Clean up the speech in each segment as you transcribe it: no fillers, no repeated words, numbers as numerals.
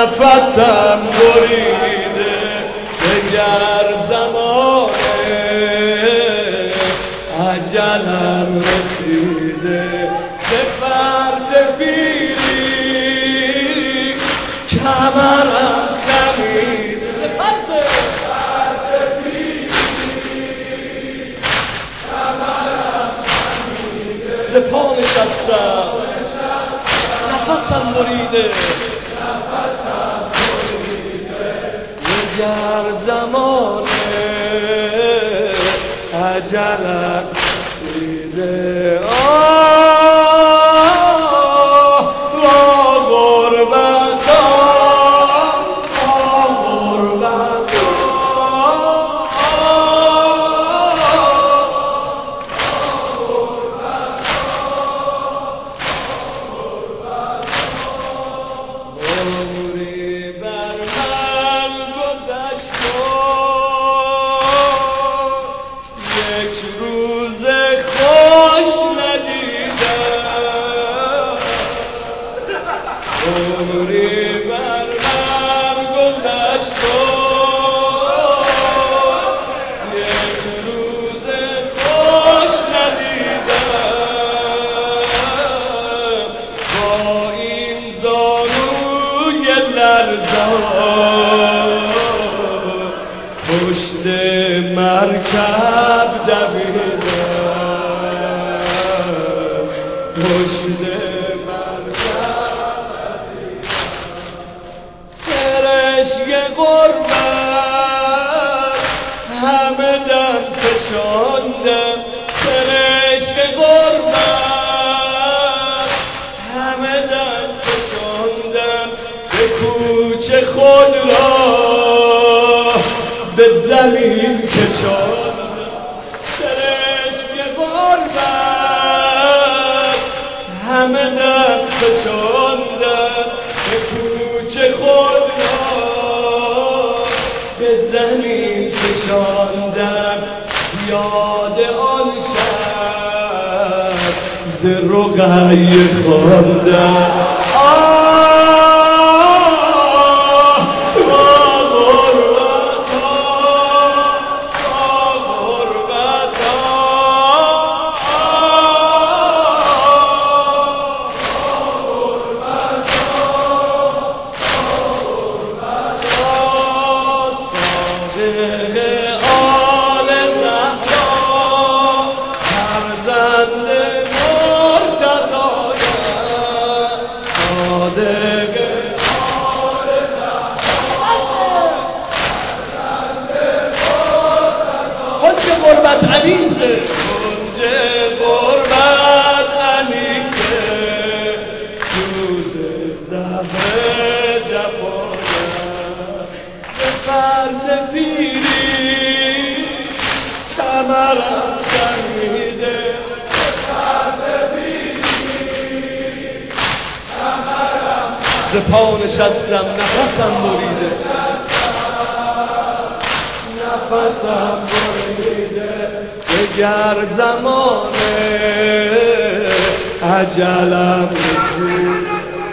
نفسم بریده دگر زمانه اجلم رسیده به فرد پیری کمرم خمیده به فرد پیری کمرم خمیده ز پا نشستم نفسم بریده دگر زمانه اجلم رسیده عمری بر من گذشت یک روز خوش ندیدم با این زانوی لرزان پشت مرکب دویدم پشت همه دم کشاندم سرشک غربت همه دم کشاندم به کوچه خود را به زمین کشاندم سرشک غربت همه دم کشاندم به کوچه خود را به زمین کشاندم یاد آن شب ز رقیه خواندم غربت انیسه کنج غربت انیسه روز زهر جفایم به فرد پیری کمرم خمیده به فرد پیری کمرم ز پا نشستم نفسم بریده نفسم بریده دگر زمانه اجلم رسید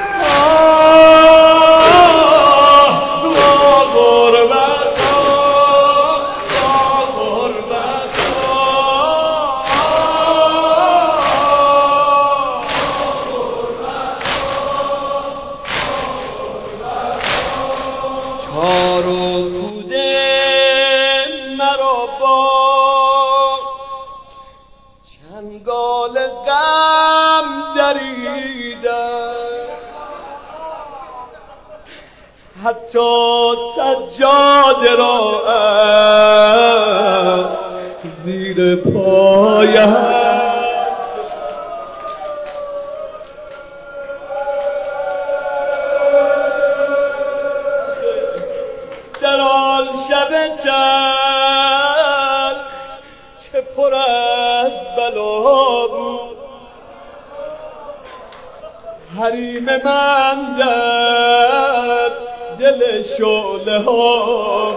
چنگال غم دریدم حتی سجاده را زیر پایم در آن شب چند که پر از بلا بود حریم من در دل شعله ها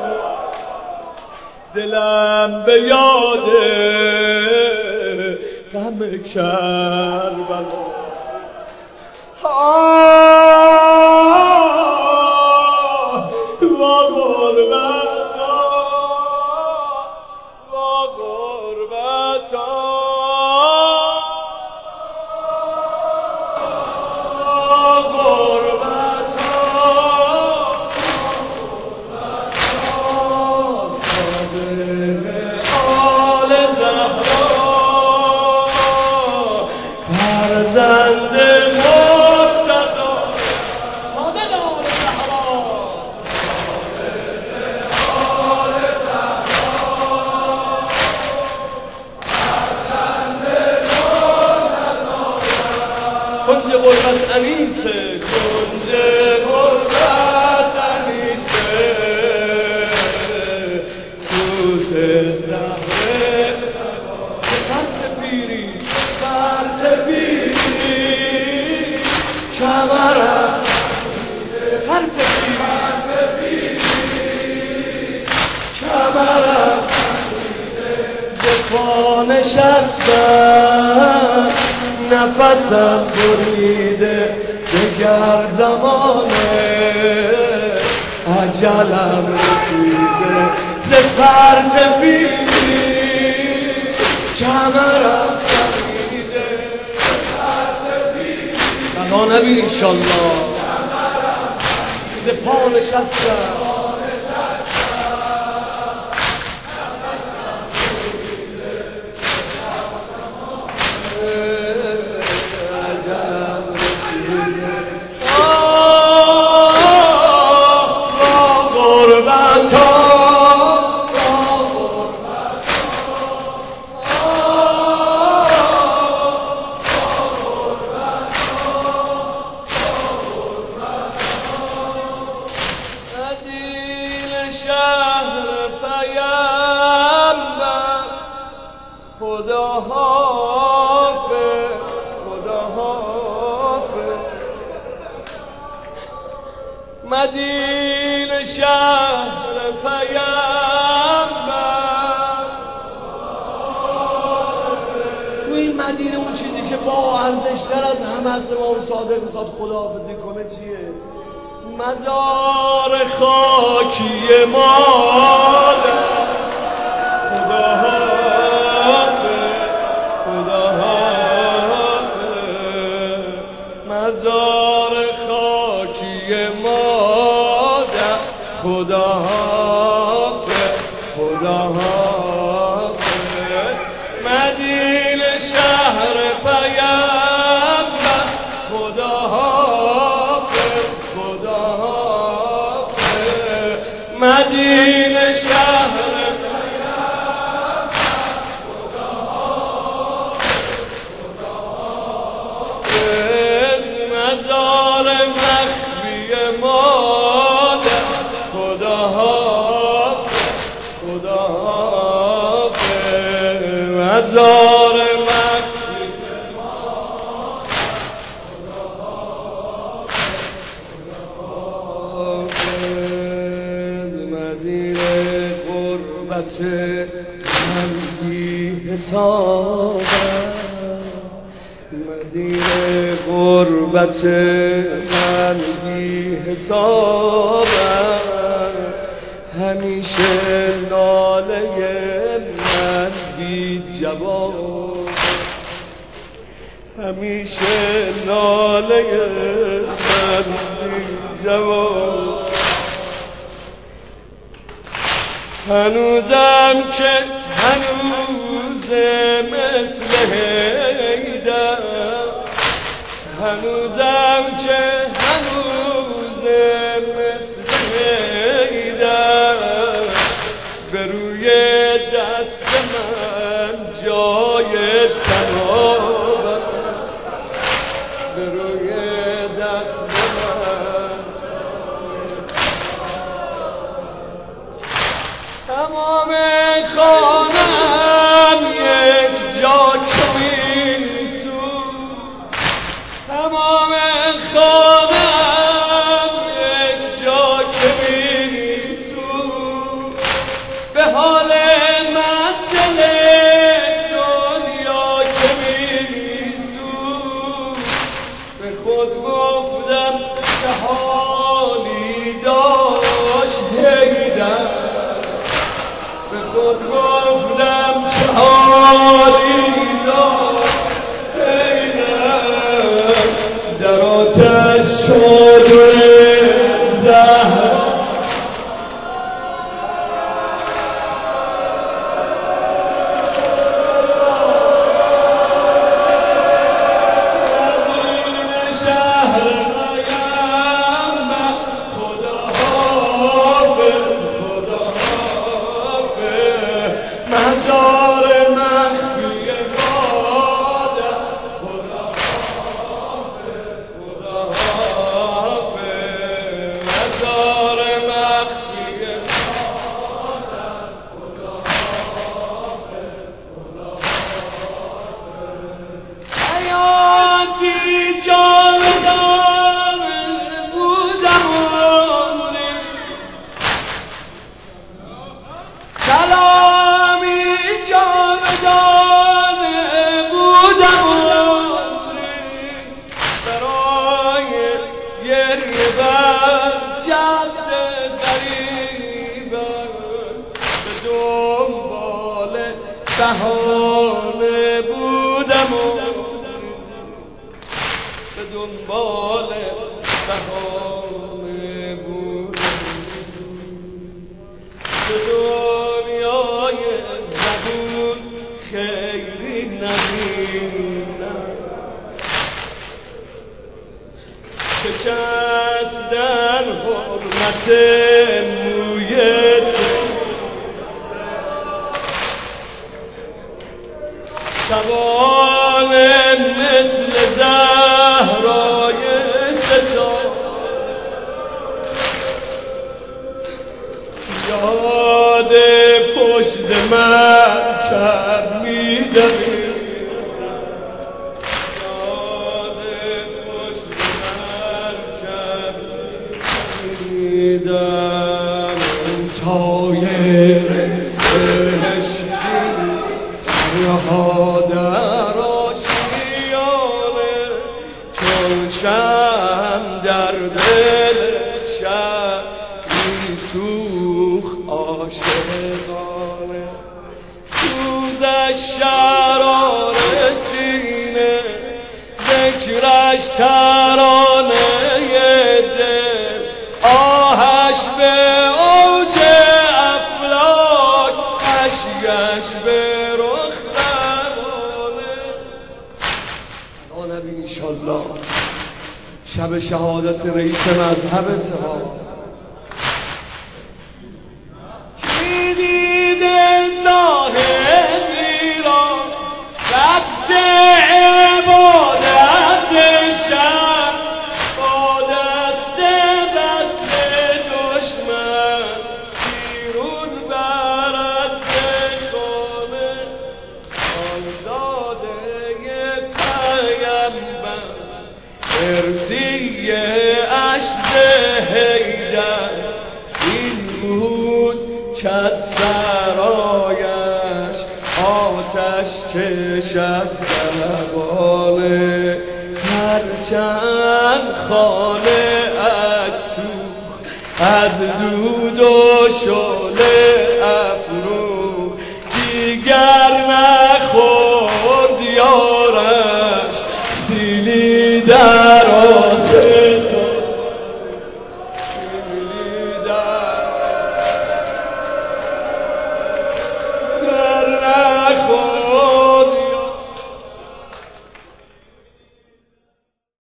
دلم به یاد غم کربلا کنج غربت انیسه کنج غربت انیسه سوز زهره فرت پیری کمرم فرت پیری کمرم زفا نشستم نفسم بریده دگر زمانه اجلم رسیده ز فرط پیری کمرم خمیده بلا نبین انشالله ز پا نشستم خدا حافظ خدا حافظ مدینه شهر پیامبر تو این مدینه اون چیزی که با ارزش‌تر از همه است امام صادق میخواد خداحافظی کنه چیه؟ مزار خاکی مادر خدا مزار خاکی مادر خدا حافظ خدا حافظ مدینه شهر پیامبر خدا حافظ خدا حافظ مدینه شهر مزار مکسی مدینه غربت من بی حسابم مدینه غربت من بی حسابم همیشه ناله من بی جواب همیشه ناله من بی جواب هنوزم که هنوزه مثل هیدم هنوزم که هنوزه مثل هیدم به روی دست من جای تنابم به روی دست من تمام خانم یک جا که میسود تمام خانم یک جا که میسود به حال من دل دو در آتش شد زهرا شهر نیم خدا حافظ خدا حافظ مزار مخفی مادر خدا حافظ خدا حافظ مزار مخفی مادر خدا حافظ خدا حافظ حیاتی جاودان بودم سلامی جاودان بودم برای گریه بر جد غریبم به دنبال بهانه بودم به دنبال بهانه بودم به دنیای زبون خیری ندیدم شکستن حرمت موی سوال مثل زهرای سزا یاد پشت مرکب می‌دوید یاد پشت مرکب می‌دویدم طایر بهشتی رها در آشیانه چون شمع در دل شب می‌سوخت عاشقانه سوزش شرار سینه ذکرش ترانه دل آهش به اوج افلاک اشکش به رخ روانه نبی انشالله شب شهادت رئیس مذهب صحابه ارسی عشق حیدر این بود کت سرایش آتش کش از زبانه هرچند خانه از سوخت از دود و شعله افروخت دیگر نخورد یارش سیلی در